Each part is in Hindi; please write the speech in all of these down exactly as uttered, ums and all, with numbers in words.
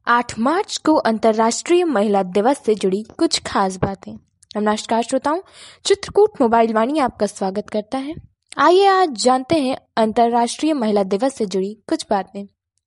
आठ मार्च को अंतर्राष्ट्रीय महिला दिवस से जुड़ी कुछ खास बातें। नमस्कार श्रोताओं, चित्रकूट मोबाइल वाणी आपका स्वागत करता है। आइए आज जानते हैं अंतर्राष्ट्रीय महिला दिवस से जुड़ी कुछ बातें।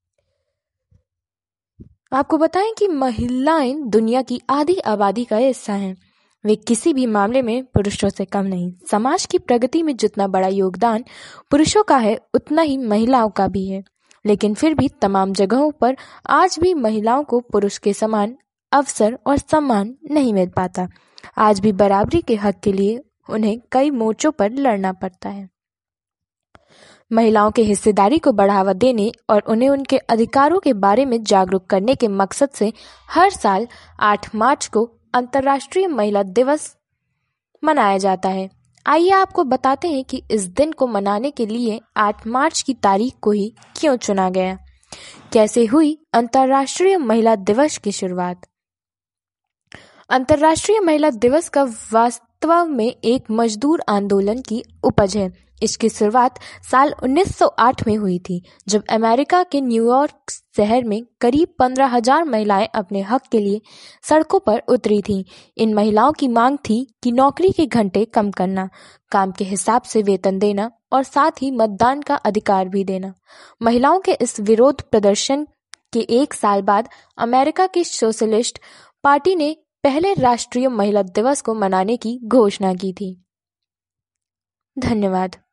आपको बताएं कि महिलाएं दुनिया की आधी आबादी का हिस्सा हैं। वे किसी भी मामले में पुरुषों से कम नहीं। समाज की प्रगति में जितना बड़ा योगदान पुरुषों का है, उतना ही महिलाओं का भी है। लेकिन फिर भी तमाम जगहों पर आज भी महिलाओं को पुरुष के समान अवसर और सम्मान नहीं मिल पाता। आज भी बराबरी के हक के लिए उन्हें कई मोर्चों पर लड़ना पड़ता है। महिलाओं के हिस्सेदारी को बढ़ावा देने और उन्हें उनके अधिकारों के बारे में जागरूक करने के मकसद से हर साल आठ मार्च को अंतर्राष्ट्रीय महिला दिवस मनाया जाता है। आइए आपको बताते हैं कि इस दिन को मनाने के लिए आठ मार्च की तारीख को ही क्यों चुना गया। कैसे हुई अंतर्राष्ट्रीय महिला दिवस की शुरुआत। अंतर्राष्ट्रीय महिला दिवस का वास्तव में एक मजदूर आंदोलन की उपज है। इसकी शुरुआत साल उन्नीस सौ आठ में हुई थी, जब अमेरिका के न्यूयॉर्क शहर में करीब पंद्रह हजार महिलाएं अपने हक के लिए सड़कों पर उतरी थीं। इन महिलाओं की मांग थी कि नौकरी के घंटे कम करना, काम के हिसाब से वेतन देना और साथ ही मतदान का अधिकार भी देना। महिलाओं के इस विरोध प्रदर्शन के एक साल बाद अमेरिका की सोशलिस्ट पार्टी ने पहले राष्ट्रीय महिला दिवस को मनाने की घोषणा की थी। धन्यवाद।